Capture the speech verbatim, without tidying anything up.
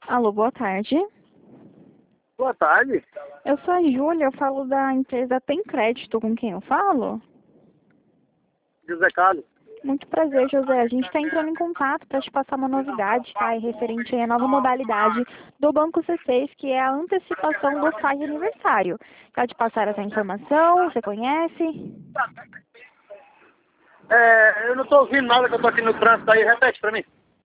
Alô, boa tarde. Boa tarde. Eu sou a Júlia, eu falo da empresa Tem Crédito. Com quem eu falo? José Carlos. Muito prazer, José. A gente está entrando em contato para te passar uma novidade, tá? E referente à nova modalidade do Banco C seis, que é a antecipação do Sai Aniversário. Pode passar essa informação? Você conhece? É, eu não tô ouvindo nada que eu tô aqui no trânsito aí. Repete pra mim.